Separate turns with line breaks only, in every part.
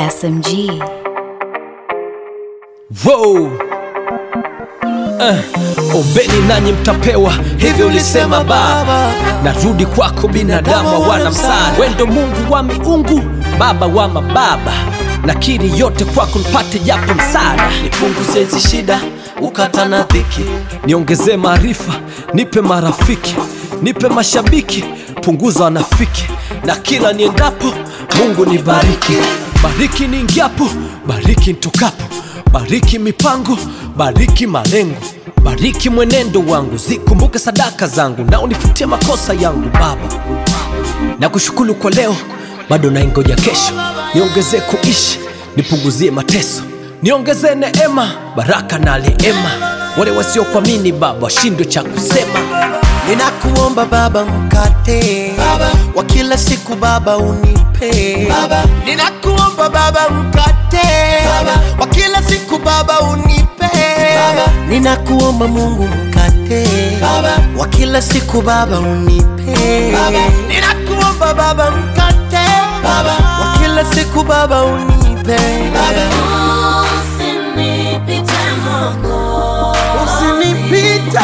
SMG.
Wow. Ombeni nanyi mtapewa, hivi ulisema Baba. Narudi kwako binadamu wana msaada. Wendo Mungu wa miungu, Baba wa mababa. Nakiri yote kwako nipate japo msaada.
Nipunguze hizi shida, ukata na dhiki.
Niongeze maarifa, nipe marafiki. Nipe mashabiki, punguza wanafiki. Na kila niendapo, Mungu nibariki. Bariki niingiapo, bariki nitokapo. Bariki mipango, bariki malengo. Bariki mwenendo wangu, zikumbuke sadaka zangu. Na unifutie makosa yangu Baba. Na kushukuru kwa leo, bado naingoja kesho. Niongeze kuishi, nipunguzie mateso. Niongeze neema, baraka na rehema. Wale wasiokuamini Baba, washindwe cha kusema.
Ninakuomba Baba mkate Baba wa kila siku Baba unipe Baba. Ninakuomba Baba mkate Baba wa kila siku Baba unipe Baba. Ninakuomba Mungu mkate Baba wa kila siku Baba unipe Baba. Ninakuomba Baba mkate Baba wa kila siku Baba unipe Baba.
Usinipite Mungu,
Usinipite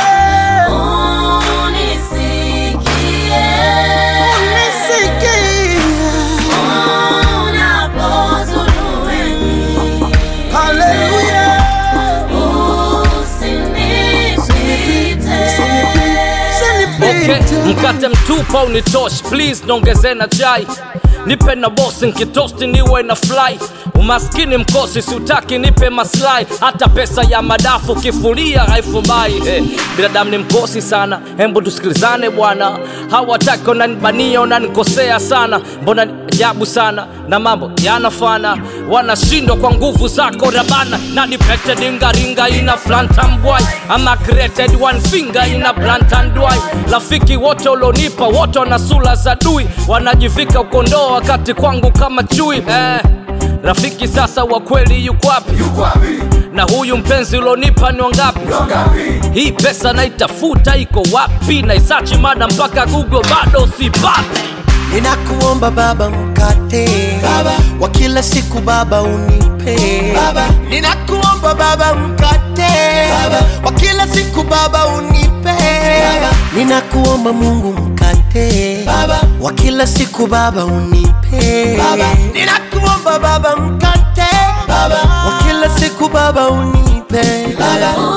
Okay, mkate mtupa unitosh, please nongeze na chai. Nipe na bosi nkitosti niwe na fly. Umaskini mkosi siutaki nipe maslai. Hata pesa ya madafu kifulia haifumbai. Binadamu ni mkosi sana, hembu tusikilizane bwana. Hawataki unanibania unanikosea sana. Mbona ajabu sana na mambo yanafana. Wanashindwa kwa nguvu zako rabana. Na nipete dinga ringa ina flantam boy. Ama created one finger ina plantan dry. Rafiki wote ulonipa wote wana sura za dui. Wanajivika ukondoo wakati kwangu kama chui. Rafiki sasa wa kweli yuko wapi? Na huyu mpenzi ulonipa ni wangapi? Hii pesa naitafuta iko wapi? Na isachi mada mpaka Google bado sipati.
Ninakuomba Baba mkate Baba wa kila siku Baba unipe Baba. Ninakuomba Baba mkate Baba wa kila siku Baba unipe Baba. Ninakuomba Mungu mkate Baba wa kila siku Baba unipe Baba. Ninakuomba Baba mkate Baba wa kila siku Baba unipe Baba.